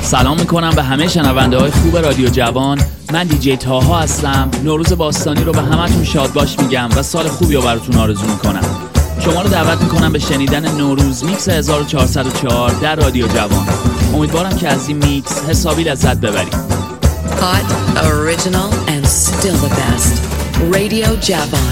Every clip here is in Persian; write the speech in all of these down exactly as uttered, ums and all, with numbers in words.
سلام میکنم به همه شنونده های خوب رادیو جوان. من دیجی تاها هستم. نوروز باستانی رو به همتون شاد باش میگم و سال خوبی رو براتون آرزو میکنم. شما رو دعوت میکنم به شنیدن نوروز میکس هزار و چهارصد و چهار در رادیو جوان. امیدوارم که از این میکس حسابی لذت ببرید. Hot, original and still the best. Radio Javan.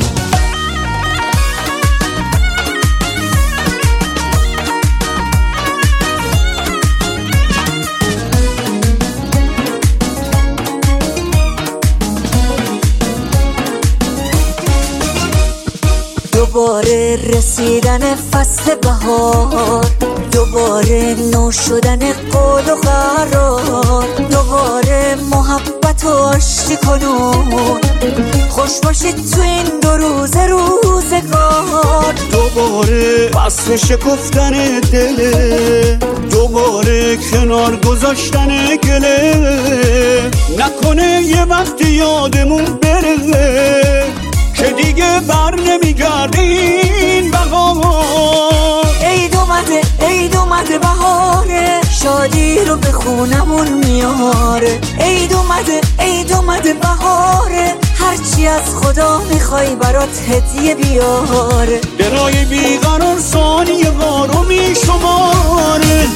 دوباره رسیدن فصل بهار، دوباره نو شدن قول و قرار، دوباره محبت و آشتی کنون، خوش باشید تو این دو روز روزگار. دوباره فصل شکفتن دله، دوباره کنار گذاشتن گله، نکنه یه وقتی یادمون بره که دیگه بر نمیگرده این بهار. عید اومده عید اومده بهاره، شادی رو به خونمون میاره. عید اومده عید اومده بهاره، هرچی از خدا میخوای برات هدیه بیاره. درای بیقرار ثانیه ها رو میشماره.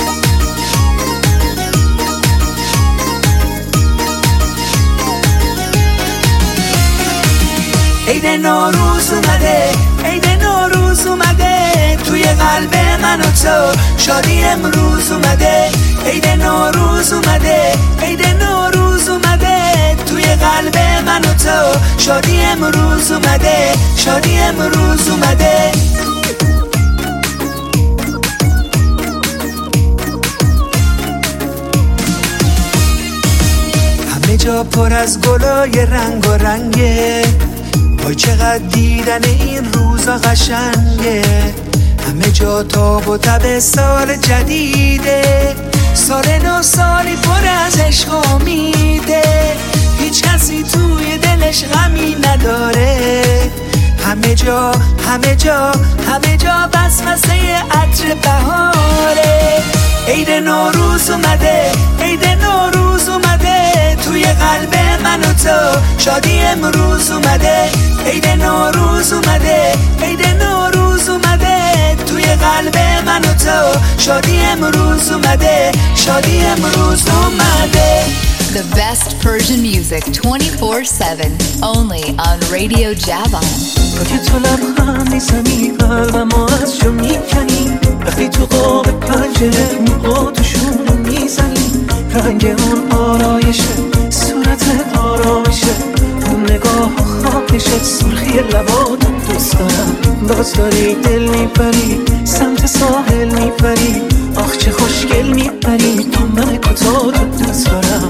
عید نوروز اومده، عید نوروز اومده، توی قلب من و تو شادی امروز اومده. عید نوروز اومده، عید نوروز اومده، توی قلب من و تو شادی امروز اومده، شادی امروز اومده. همه جا پر از گلای رنگ و رنگه، وای چقدر دیدن این روزا قشنگه. همه جا تاب و تب سال جدیده، سال نو سالی پر از عشق و امیده، هیچ کسی توی دلش غمی نداره. همه جا همه جا همه جا بس مسته عطر بهاره. عید نوروز اومده، عید نوروز اومده، توی قلب من و تو شادی امروز اومده. عید نوروز اومده، عید نوروز اومده، توی قلب من و تو شادی امروز اومده، شادی امروز اومده. The best Persian music twenty-four seven only on Radio Javan. تو که تو لبخند میزنی قلبم از جو میکنی، وقتی تو قاب پنجره موها توشون رو میزنی، رنگ اون آرایشه، صورت آرامشه، اون نگاه خواهشه، سرخی لباتو دوست دارم. باز داری دل میبری سمت ساحل میبری، آخ چه خوشگل میبری تو من کتاتو دوست دارم.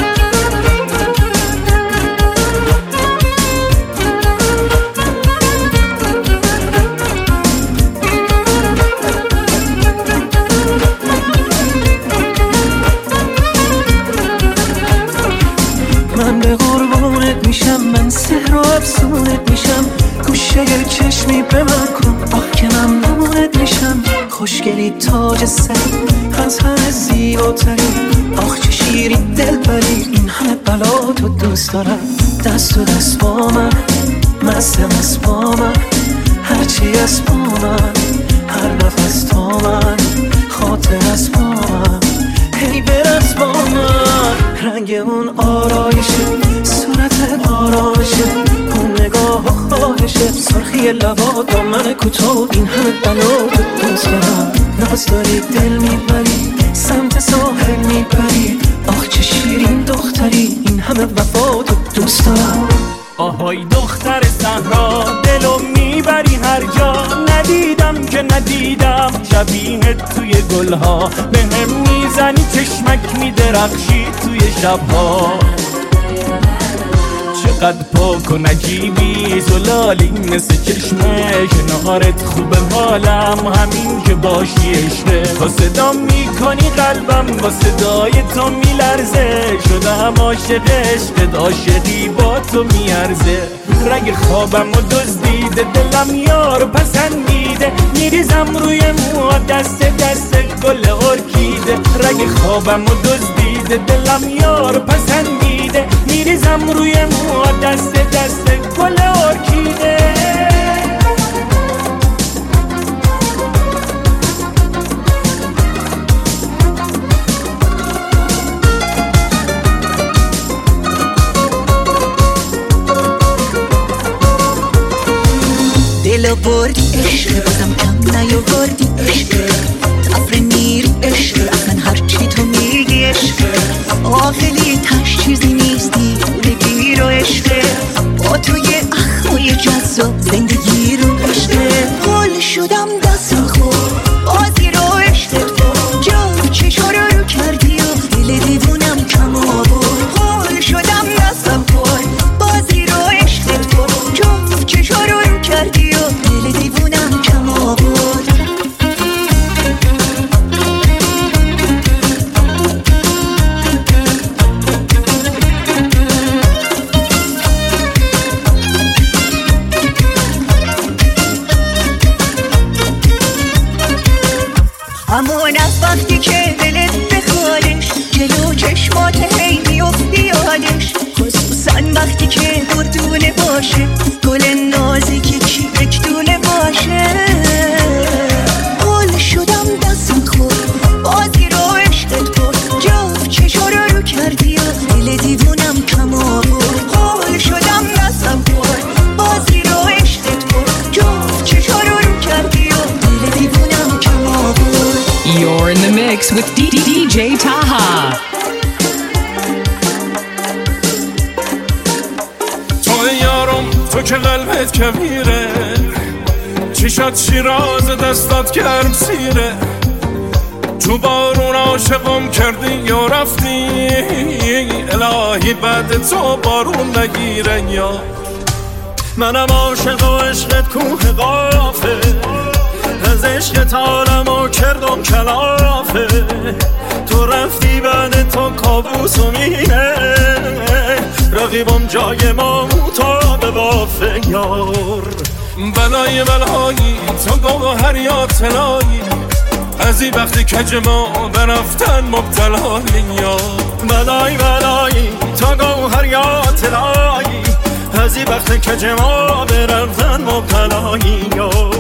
من به قربونت میشم، من سحر و افسونت میشم، گوشه چشمی به من کن، آه که ممنونت میشم. خوشگلی تاج سر از همه زیباتری، آخ چه شیری دل بری، این همه بلا تو دوست دارم. دست و دست با من، مست مست با من، هرچی از با من، هر نفس تا من، خاطر از با من، هی برس با من. رنگ اون آرایشه، صورت آرامشه، اون نگاه و خواهشه، سرخی لبات با من کوتاه، این همه بلا تو دوست دارم. ناز داری دل میبری سمت ساحل میبری، آخ چه شیرین دختری، این همه وفا تو دوست دارم. آهای دختر صحرا دلو میبری هر جا، ندیدم که ندیدم شبیهت توی گلها، به هم میزنی چشمک میدرخشی توی شبها. چقدر پاک و نجیبی زلالی مثل چشمه، کنارت خوبه حالم همین که باشی عشقه. با صدا میکنی قلبم با صدای تو میلرزه، شدم عاشق عشقت، عاشقی با تو میارزه. رگ خوابم و دزدیدی دزدیده دلم یار پسندیده میریزم روی مو دست دست گل ارکیده رگ خوابم و دزدیده دلم یار پسندیده میریزم روی مو دست دست گل ارکیده دلو بردی عشق بازم کم نیاوردی عشق تفره میری عشق اصلا هرچی تو میگی عشق عاقلی تش چیزی نیستی بگیر و عشق با توی اخمای جذاب زندگی رو عشق حال شدم دستم خود بازی رو عشق تو جا چشارو رو کردی و دل دیوونم کم آورد حال شدم دستم خود بازی رو عشق تو جا چشارو رو کردی و دل دیوونم کم آورد همون از وقتی که دلت بخوادش جلو چشمات هی میفتی یادش خصوصا وقتی که دردونه باشه گل نازکی کی اکدونه باشه حال شدم دستم خود بازی رو عشقت برد جفت چشارو رو کردی و دل دیوونم کم آورد حال شدم دستم خود بازی رو عشقت برد جفت چشارو رو کردی و دل دیوونم کم آورد. You're in the mix with D J Taha. تو یارم تو که قلبت کبیره چشات شیراز دستات گرم سیره تو بارون عاشقم کردی یا رفتی الهی بعد تو بارون نگیره یا منم عاشق و عشقت کوه قافه از عشقت عالمو کردم کلافه تو رفتی بعد تو کابوسو میره رقیبم جای ما موتا به بافه یار بلای بلایی تو گوهر یا طلایی از این وقتی کج ما برفتن مبتلایی یا بلای بلایی تو گوهر یا طلایی از این وقتی کج ما برفتن مبتلایی یار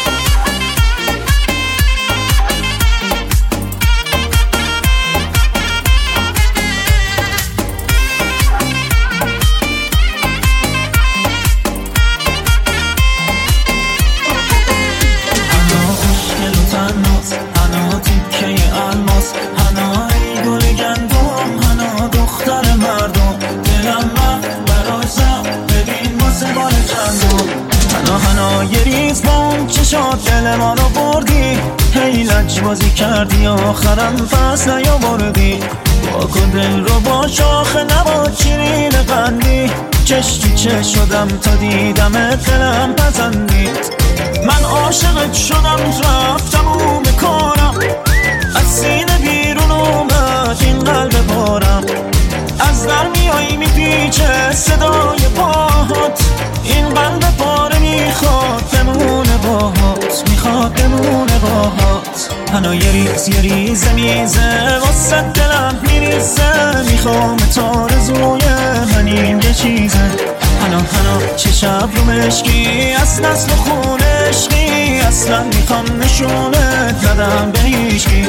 چشات دل ما رو بردی هی لج بازی کردی آخرم پس نیاوردی با کن دل رو با شاخه نبا چیرین قندی چش تو چش شدم تا دیدم دلم پسندید من عاشقت شدم رفتم و میکنم از سینه بیرون اومد این قلب بارم از در میایی میپیچه صدای پاهات این قلب پاره میخواد بمونه باهات میخواد بمونه باهات هنو یه ریز یه ریزه میزه واسه دلم میریزه میخوام تارزوی منیم یه چیزه هنو هنو چه شب رو مشکی از نسل خون عشقی اصلا میخوام نشونت ندم به هیچکی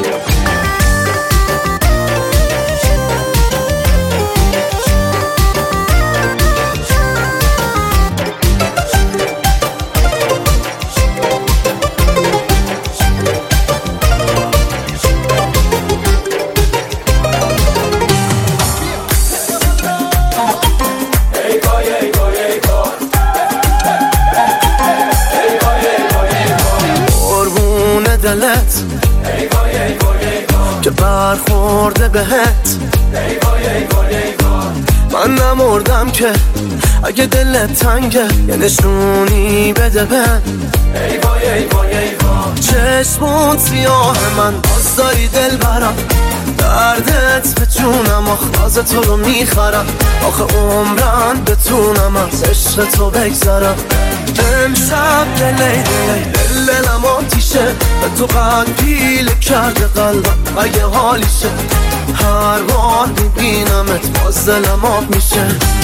دلت که برخورده بهت من نمردم که اگه دلت تنگه یه نشونی بده بهم چشمون سیاه من باز داری دل برم دردت به جونم آخراز تو رو میخرم آخه عمرن بتونم از عشق تو بگذرم امشب دلی دلی دلم آتیشه به تو قد پیل کرده قلبم اگه حالیشه هر بار میبینمت باز دلم آب میشه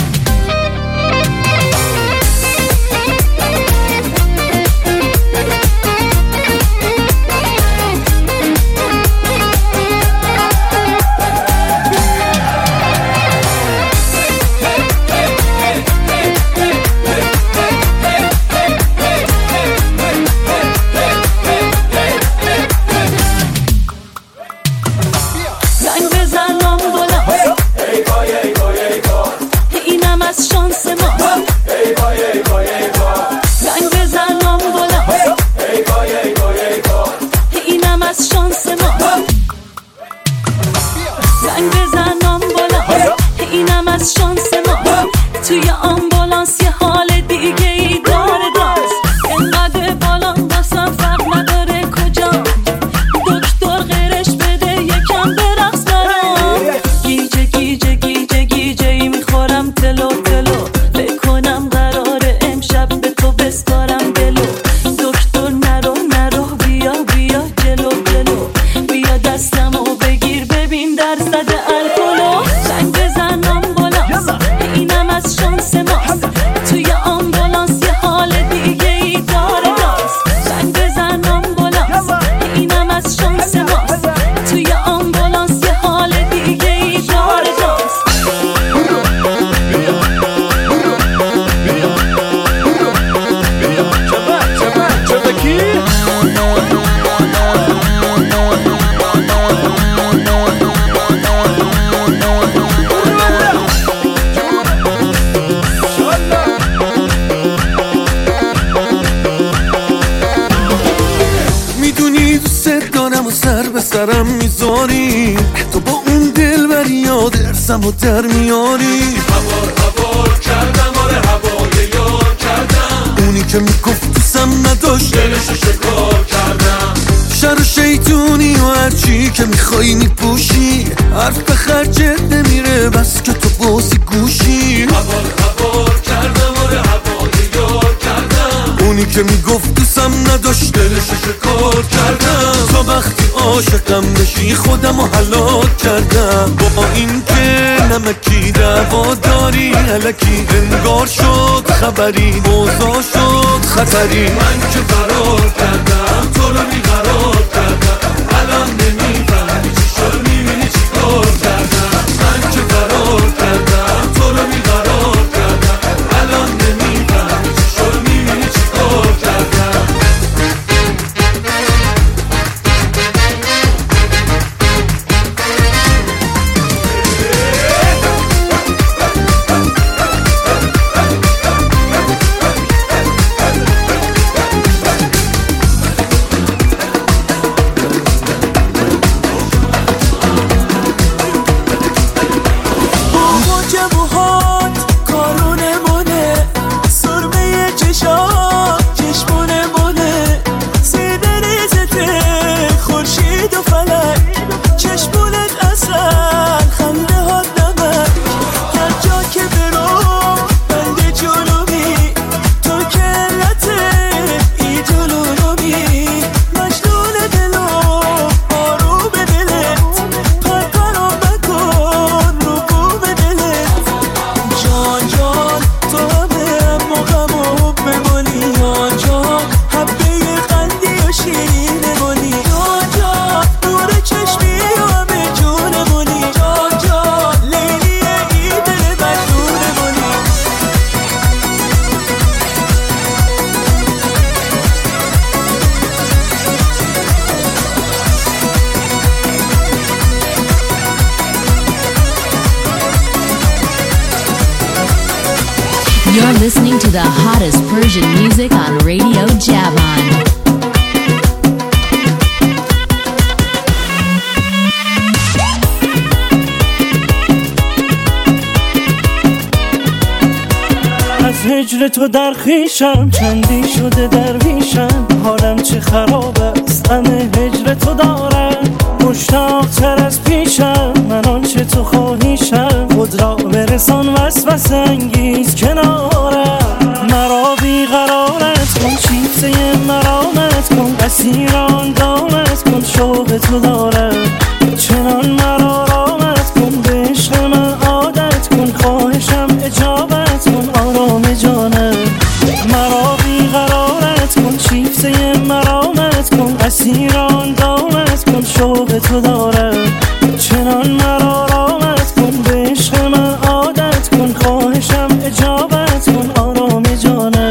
توی آمبولانس یه حال دیگه ای داره داست اینقدر بالان دستم فرق نداره کجا دکتر غیرش بده یکم برقص برام گیجه گیجه گیجه گیجه ای میخورم تلو تلو بکنم قراره امشب به تو بسپارم دلو دکتر نرو نرو بیا بیا جلو جلو بیا دستمو بگیر ببین درصد الکلو زنگ بزن آمبولانس اینم از شانس ماست توی آمبولانس یه حال دیگه ای داره داست زنگ بزن آمبولانس اینم از شانس ماست توی آمبولانس یه حال دیگه ای داره داست میدونی دوست دارم و سر به سرم میذاری تو با اون دل بر یاد ارسم و در میاری هوار هوار کردم آره هوای یار کردم اونی که میگفت دوستم نداشت دلشو شکار کردم شر و شیطونی و هرچی که میخوایی میپوشی حرف به خرجت نمیره بس که تو بازی گوشی هوار هوار کردم آره هوای یار کردم اونی که میگفت دوستم نداشت دلشو شکار کردم تا وقتی عاشقم بشی خودم و هلاک کردم با این که نمکی دعوا داری الکی انگار شد خبری موضوع شد خطری من که فرار کردم تو رو بیقرار کردم الان نمیفهمی چی شد میبینی چی کار کردم من که فرار کردم تو رو بیقرار کردم الان نمیفهمی چی شد میبینی چی کار کردم You're listening to the hottest Persian music on Radio Javan. از هجر تو در خویشم چندی شده درویشم حالم چه خراب است غم هجر تو دارم مشتاق تر از پیشم من آنچه تو خواهیشم خود را برسان وسوسه انگیز کنارم مرا بیقرارم تو دارم چنان مرا رامت کن به عشق من عادت کن خواهشم اجابت کن آرام جانم مرا بیقرارت کن شیفته مرامت کن اسیران دامت کن شوق تو دارم چنان مرا رامت کن به عشق من عادت کن خواهشم اجابت کن آرام جانم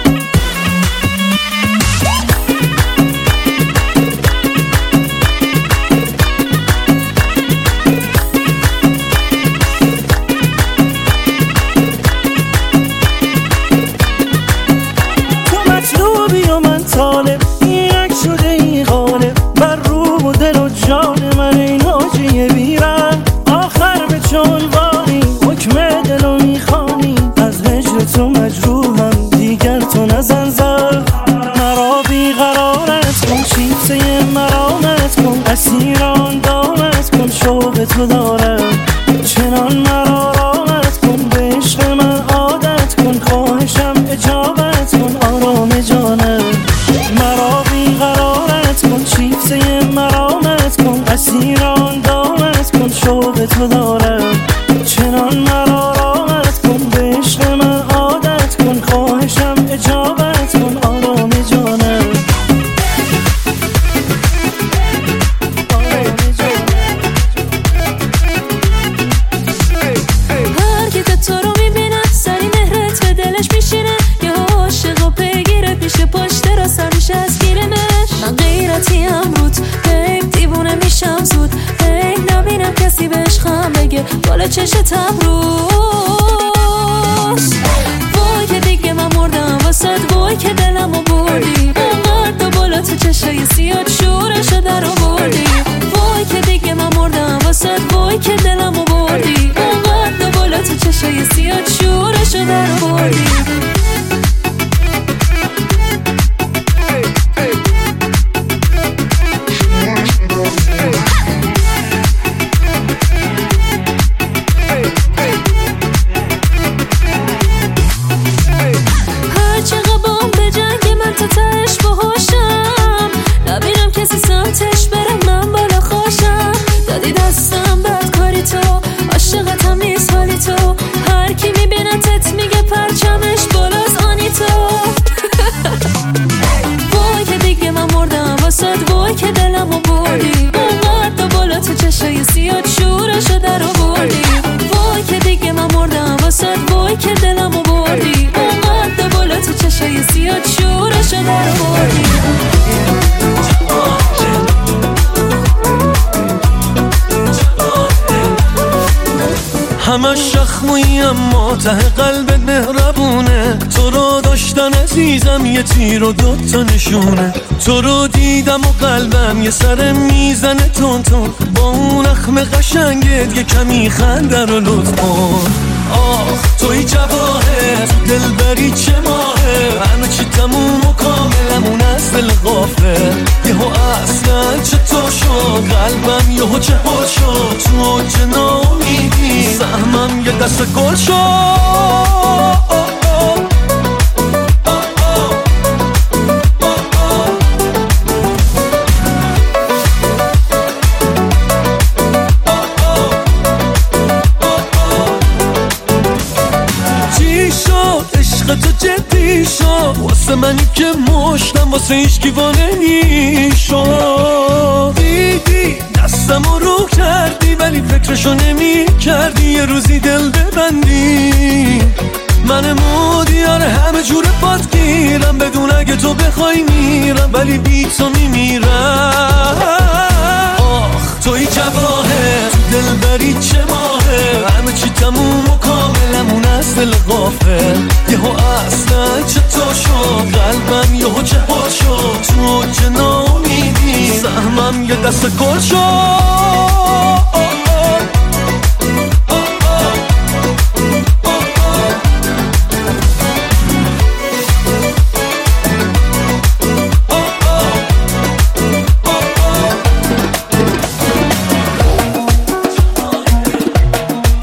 طالب اینک شده ای غالب بر روح و دل و جان من ای ناجی بیرم آخر به چون وانی حکم دلو میخوانی از هجر تو مجروحم دیگر تو نزن زر مرا بیقرارت کن شیفته مرامت کن اسیران دامت کن شوق تو دارم چنان مرا رامت کن به عشق من عادت کن خواهشم اجابت کن آرام جانم مرا بیقرارت کن شیفته مرامت کن اسیران دامت کن شوق تو دارم چنان مرا رامت کن به عشق من عادت کن خواهشم اجابت کن آرام جانم هر کی که تو رو میبینه سری مهرت به دلش میشینه یه عاشق و پیگیرت میشه پشت را سر میشه از گیرمش من غیرتیم رود هی دیوونه میشم زود هی نبینم کسی بهش خم بگه بالا چشتم روز وای که دیگه من مردم واسد وای که دلمو بردی اونقدر بالا تو چشای سیاد شورشو در آوردی وای که دیگه من مردم واسد وای که دلمو بردی اونقدر بالا تو چشای سیاد شورشو در آوردی سمتش برم من بالا خوشم دادی دستم بد کاری تو عاشقتم نیست حالی تو هر کی میبینتت میگه پرچمش بالاست آنی تو وای که دیگه من مردم واسد وای که دلمو بردی اونقدر بالا تو چشای سیاد شورشو در آوردی وای که دیگه من مردم واسد وای که دلمو بردی اونقدر بالا تو چشای سیاد شورشو در آوردی همش شخمویی اما ته قلبت مهربونه تو رو داشتن عزیزم یه تیر و دوتا نشونه تو رو دیدم و قلبم یه سر میزنه تون تون با اون اخم قشنگت یه کمی خنده رو لطف کن آخ توی جواهر دل بری چه ماهه همه چی تموم و کاملمون از دل غافه یهو اصلا چطور شد قلبم یهو چه حال شد تو چه ناامیدی سهمم یه دست گل شد تو جدی شد واسه منی که مشتم واسه هیچ کیوانه نیشد دیدی دستم رو کردی ولی فکرشو نمی کردی یه روزی دل ببندی من مودیار همه جور پات گیرم بدون اگه تو بخوای میرم ولی بی تو میمیرم آخ توی جواهر دل بری چه ماهه همه چی تموم و کاملمون از دل غافل یهو اصلا چطور شد قلبم یهو چه حال شد تو چه ناامیدی سهمم یه دست گل شد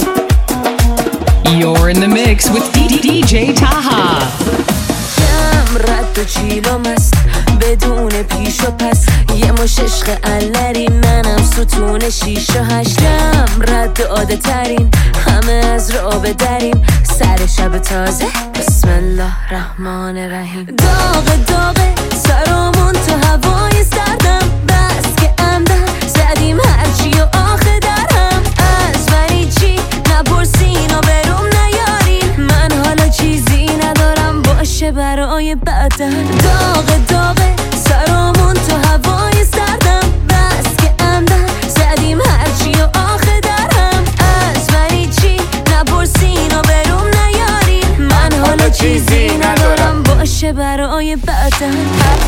You're in the mix with D J Taha. رد و چیلم است بدون پیش و پس، یه مش عشق علری منم ستون شیش و هشتم، رد عاده ترین همه از رابه دریم، سر شب تازه بسم الله رحمان رحیم. داغ داغ سرامون تو هوای سردم، بس که عمدن زدیم هرچی و آخه درهم، از منی چی نپرسین و بروم نیارین، من حالا چیزی ندارم باشه برای بعدن. داغ داغ سرامون تو هوای سردم، بس که عمدن زدیم هرچی و آخه درهم، از منی چی نپرسین و بروم نیارین، من حالا چیزی ندارم باشه برای بعدن.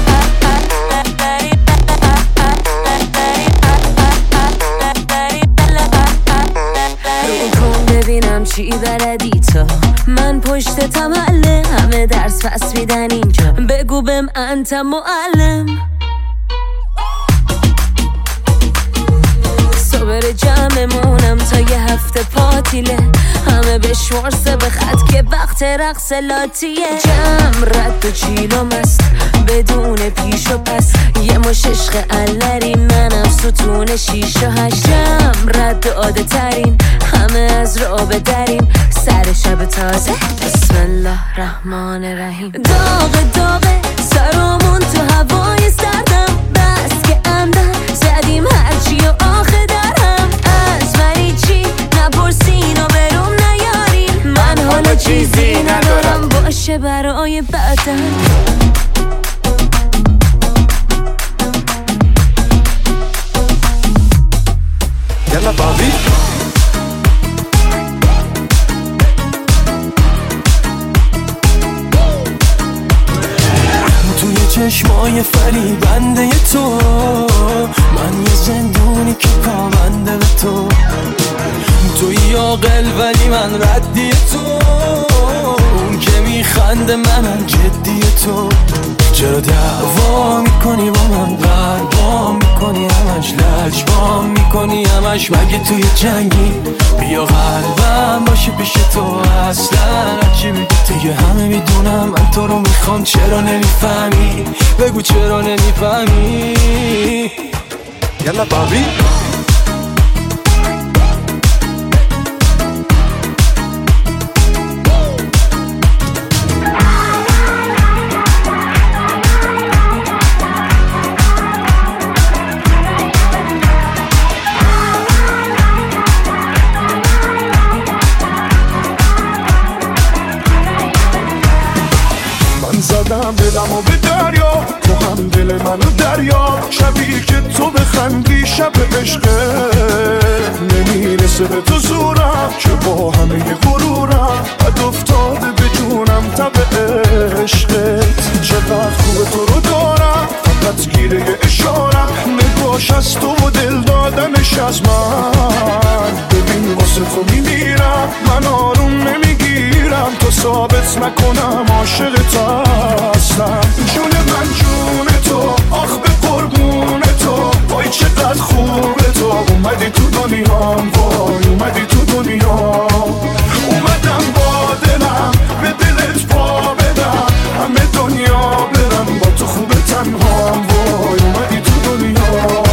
ببینم چی بلدی تو، من پشت تمله همه درس پس میدن اینجا، بگو بهم انت معلم. صبر جمعمونم تا یه هفته پاتیله، همه بشمارسه به خط که وقت رقص لاتیه، جمع رد و چیلم است بدون پیش و پس، یه مش عشق علری منم ستون شیش و هشتم، رد و عاده ترین همه از رابه دریم، سر شب تازه بسم الله رحمان رحیم. داغ داغ سرامون تو هوای سردم، بس که عمدن زدیم هرچی و آخه درهم، از منی چی نپرسین و بروم نیارین، من حالا چیزی ندارم باشه برای بعدن. یلا بابی توی چشمای فریبنده تو، من یه زندونی که پابنده به تو، توی عاقل ولی من ردی تو، اون که میخنده منم جدی تو، چرا دعوا میکنی با من، قربا میکنی همش، لجبا میکنی همش، مگه توی جنگی بیا قلبم باشه پیش تو، اصلا هرچی بگی دیگه همه میدونم من تو رو میخوام، چرا نمیفهمی بگو چرا نمیفهمی. یلا بابی زدم دلم و به دریا، تو هم دل منو دریا، شبیه که تو بخندی شب عشقه، نمیرسه به تو زورم که با همه غرورم، بد افتاده به جونم تب عشقت، چقدر خوبه تو رو دارم فقط گیره اشارم، نگاش از تو و دل دادنش از من، ببین واسه تو میمیرم من آروم نمیگیرم، تو ثابت نکنم عاشقت هستم، جون من جون تو، آخ به قربون تو، وای چقدر خوبه تو، اومدی تو دنیام، وای اومدی تو دنیام، اومدم با دلم به دلت پا بدم، همه دنیا برم با تو خوبه تنهام، وای اومدی تو دنیام.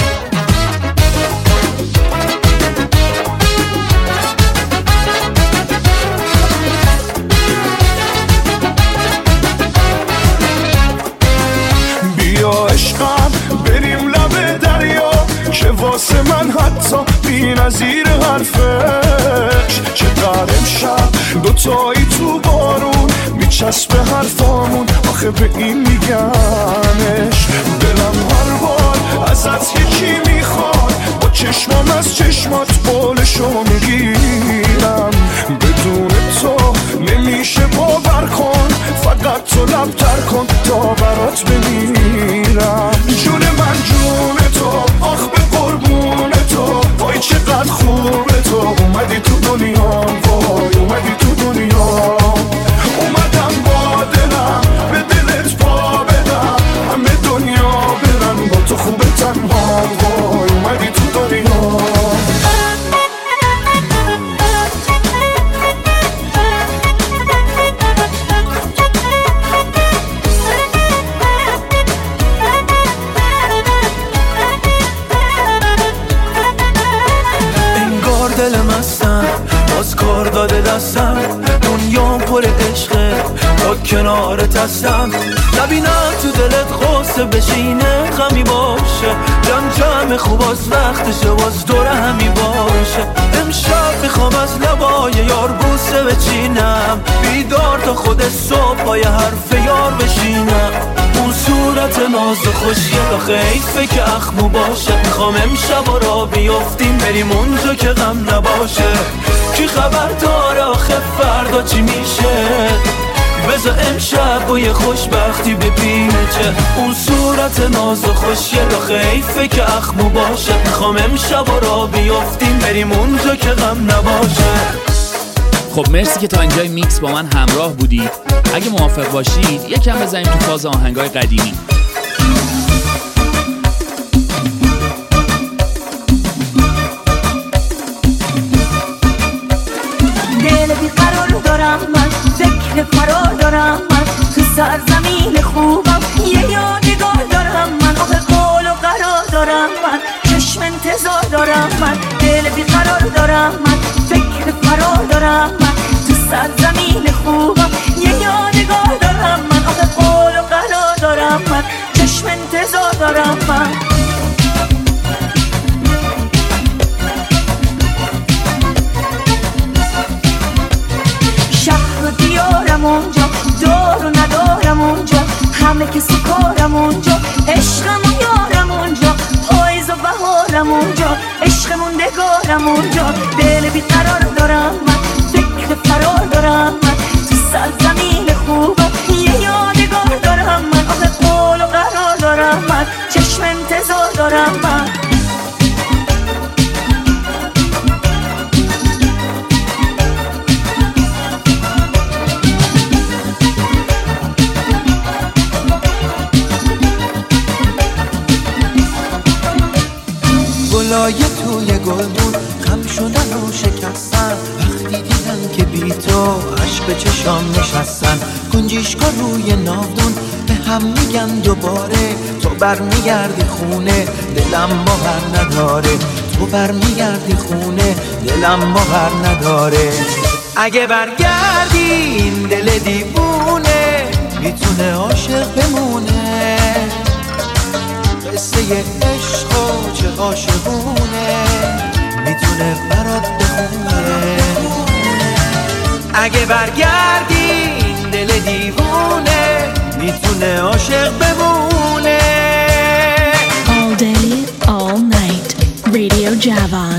که واسه من حتی بی نظیر حرفش، چقدر امشب دوتایی تو بارون میچسبه حرفامون، آخه به این میگمش، دلم هر بار ازت یکی میخواد، با چشمام از چشمات بولشو میگیرم، بدون تو نمیشه باور کن، فقط تو لبتر کن تا برات بمیرم، جون من جون تو، آخ به قربون تو، وای چقدر خوبه تو، اومدی تو دنیا، وای اومدی تو دنیا، اومدم با دلم به دلت پا بدم، همه دنیا برن با تو خوبه تنها، وای اومدی تو دنیا. هستم، دنیا پر عشقه تا کنارت هستم. نبینم تو دلت غصه بشینه غمی باشه، جمع جمع خوب از وقتشه باز دور همی باشه. امشب میخوام از لبای یار بوسه بچینم، بیدار تا خود صبح پای حرف یار بشینم. اون صورت ناز و خوشگل و خیفه که اخمو باشه، میخوام امشب را بیافتیم بریم اونجا که غم نباشه. کی خبر داره آخه فردا چی میشه، بذار امشب با یه خوشبختی ببینه چه. اون صورت ناز و خوشگل و خیفه که اخمو باشه، میخوام امشب را بیافتیم بریم اونجا که غم نباشه. خب مرسی که تا اینجای میکس با من همراه بودید. اگه موافق باشید یکم بزنیم تو فاز آهنگای قدیمی. دل بیقرار دارم من، فکر فرار دارم من، تو سرزمین خوبم یه یادگار دارم من. آخه قول و قرار دارم من، چشم انتظار دارم من. دل بیقرار دارم من، فکر فرار دارم من، تو سرزمین خوبم یه یادگار دارم من. آخه قول و قرار دارم من، چشم انتظار دارم من. شهر و دیارم اونجا، دار و ندارم اونجا، همه که سکارم اونجا، عشقم و یارم اونجا، پاییز و بهارم اونجا، عشق موندگارم اونجا. دل بیقرار دارم من، فکر فرار دارم من، تو سرزمین خوبم یه یادگار دارم من. آخه قول و قرار دارم من، چشم انتظار دارم من. گلای توی گلدون خم شدن و شکستن، وقتی دیدن که بی تو عشق چشام نشستن. گنجیشکا روی ناودون به هم میگن دوباره، تو برمیگردی خونه دلم باور نداره، تو برمیگردی خونه دلم باور نداره. اگه برگردی این دل دیوونه میتونه عاشق بمونه، قصه عشق و چه عاشقونه میتونه برات بخونه. اگه برگردی این دل دیوونه میتونه عاشق بمونه. All day, all night, Radio Javan.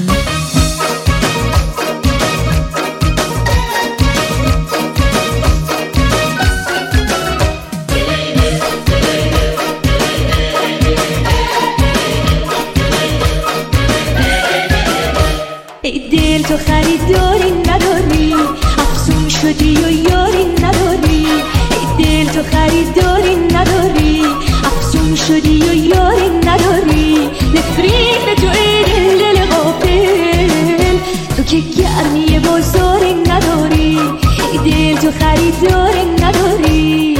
ای دل تو خریداری نداری، افسون شدی و یاری نداری. ای دل تو خریداری نداری، افسون شدی و یاری نداری. نفرین تو ای دل دل غافل، تو که گرمی بازاری نداری. ای دل تو خریداری نداری.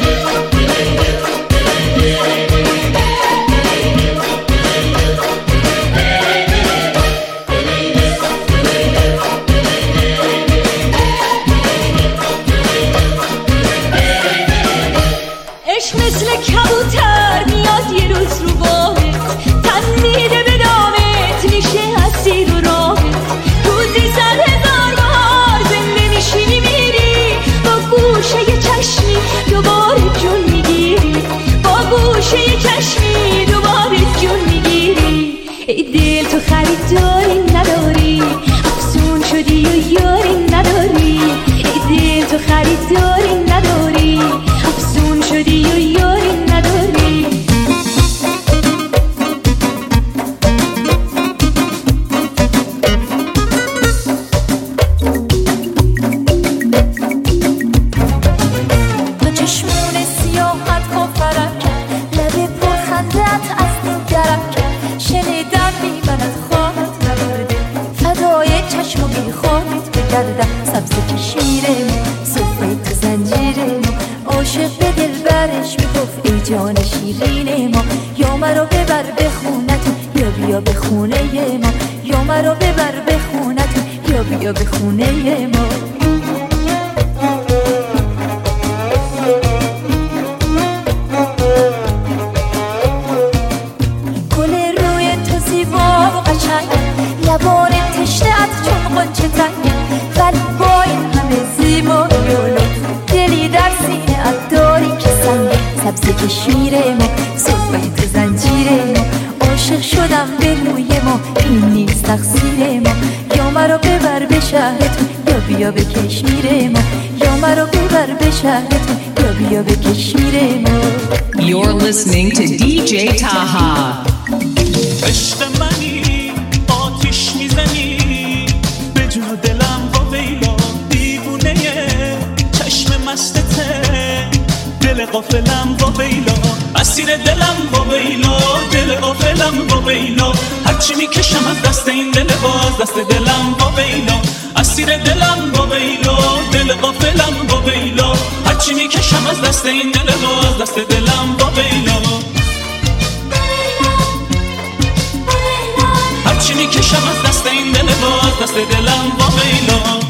مثل کبوتر میاد یه روز رو باهت، تن میده به دامت میشه اسیر و راهت. روزی صد هزار بار زنده میشی میمیری، با گوشه یه چشمی دوباره جون میگیری، با گوشه یه چشمی دوباره جون میگیری. ای دل تو خریداری نداری، افسون شدی و یاری نداری. ای دل تو خریداری نداری، افسون شدی و یاری نداری. با چشمون سیاحت کافرم کرد، لبه پر خندت از دیگرم کرد. شنیدم میبرد خواهد نبرده، فدای چشم و بی خواهد بگردم. سبز کشمیره صفحه تو زنجیره، عاشق به دل برش میگفت ای جان شیرین ما. یا مرا ببر به خونتون یا بیا به خونه ما، یا مرا ببر به خونتون یا بیا به خونه ما. کشمیر ما، صحبت زنجیر ما، عاشق شدم به روی ما، این نیست تقصیر ما. یا مرا ببر به شهرتون یا بیا به کشمیر ما، یا مرا ببر به شهرتون یا بیا به کشمیر ما. You're listening to دی جی Taha. عشق منی آتیش میزنی به جون دلم با ویلا، دیوونه چشم مستته دل غافلم با ویلا، اسیر دلم با ویلا، دل غافلم با ویلا، هرچی میکشم از دست این دل باز، دست دلم با ویلا، اسیر دلم با ویلا، دل غافلم با ویلا، هرچی میکشم از دست این دل باز، دست دلم با ویلا، هرچی میکشم از دست این دل باز، دست دلم با ویلا.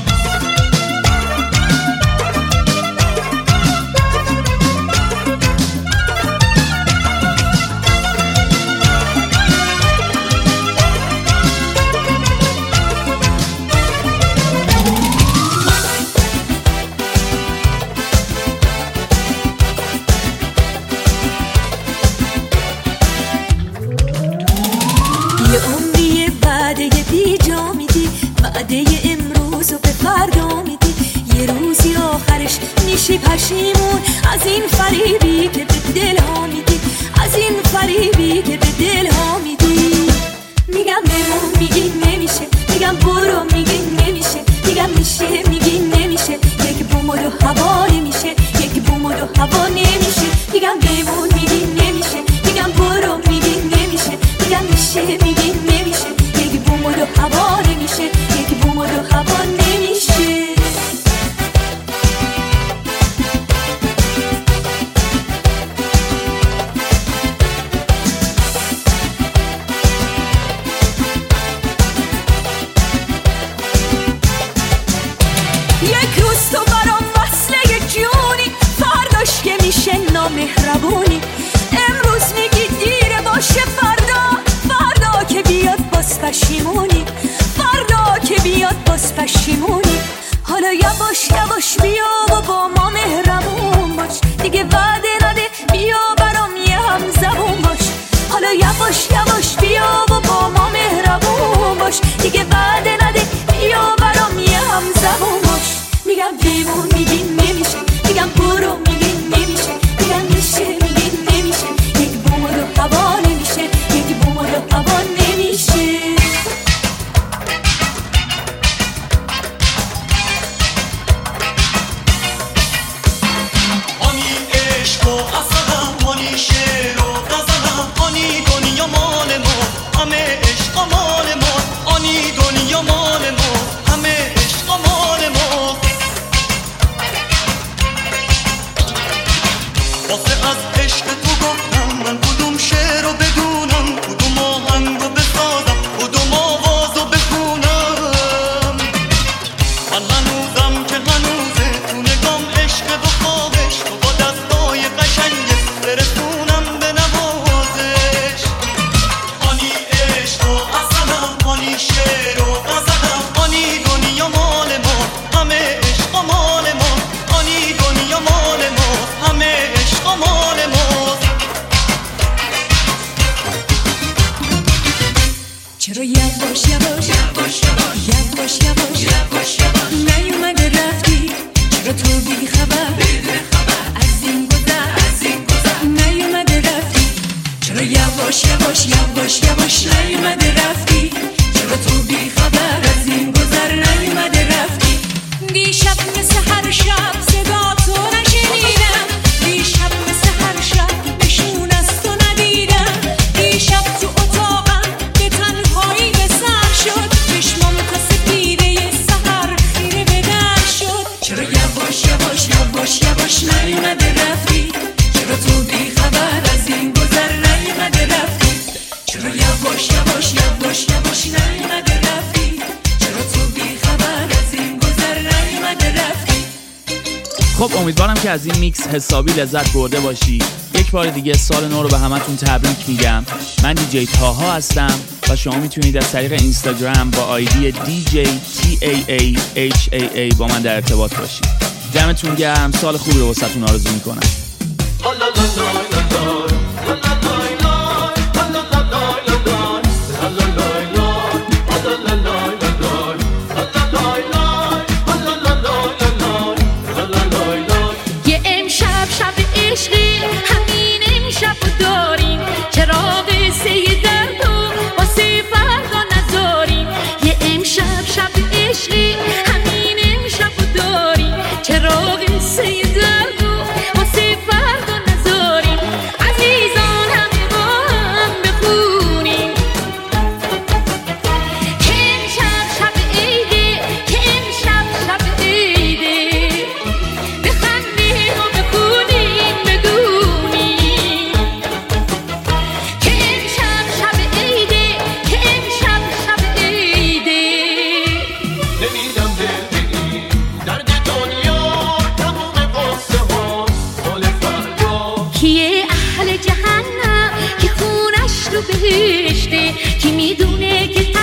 پشیمون از این فریبی که به دل ها میدی، از این فریبی که به دل ها میدی. میگم بمون میگی نمیشه، میگم برو میگی نمیشه، میگم میشه میگی نمیشه، یک بوم و دو هوا نمیشه، یک بوم و دو هوا نمیشه. میگم بمون میگی نمیشه، میگم برو میگی نمیشه، میگم میشه میگی نمیشه، یک بوم و دو هوا نمیشه، یک بوم و دو هوا نمیشه. مهربونی امروز میگی دیره باشه، فردا فردا که بیاد باز پشیمونی، فردا که بیاد باز پشیمونی. حالا یواش یواش بیا و با ما مهربون باش، دیگه وعده نده بیا برام یه هم زبون باش. حالا یواش یواش بیا و با ما مهربون باش، دیگه وعده نده بیا برام یه هم زبون باش. میگم بیمون میگی نمیشه، میگم برو میگی نمیشه، میگم میشه میگی نمیشه، یک بوم و دو هوا نمیشه، یک بوم و دو هوا نمیشه. آنی عشق و اصلم، آنی شعر و غزلم، آنی دنیا مال ما، همه عشق مال ما، آنی دنیا مال ما، همه عشق مال ما. واسه از عشق تو گفتم من کدوم شعر رو بدونم، کدوم آهنگ رو بسازم، کدوم آواز رو بخونم. من هنوزم که هنوزه تو نگام عشق و خواهش، تو با دستای قشنگه برسونم به نوازش. آنی عشق و اصلم، آنی شعر و غزلم، آنی دنیا مال ما، همه عشق مال ما، آنی دنیا مال ما، همه عشق مال ما. چرا یواش یواش یواش یواش یواش یواش نیومده رفتی، چرا تو بی خبر از این گذر از این گذر نیومده رفتی، چرا یواش یواش یواش یواش نیومده رفتی، چرا تو بی خبر از این گذر نیومده رفتی. دیشب مثل هر شب صدا تو نشنیدم، دیشب مثل هر شب نشون از تو ندیدم، دیشب تو اتاقم به تنهایی به سر شد، چشمام تا سپیده سحر خیره به در شد. چرا یواش یواش یواش یواش نیومده رفتی، چرا تو بی خبر از این گذر نیومده رفتی، چرا یواش یواش یواش یواش نیومده رفتی، چرا تو بی خبر از این گذر نیومده رفتی. خب امیدوارم که از این میکس حسابی لذت برده باشی. یک بار دیگه سال نو رو به همتون تبریک میگم. من دیجی تاها هستم و شما میتونید از طریق اینستاگرام با آیدی دی جی تی ای ای اچ ای ای با من در ارتباط باشید. دمتون گرم، سال خوبی رو واسهتون آرزو میکنم. کیه اهل جهنم که خونش رو بهشته، کی میدونه که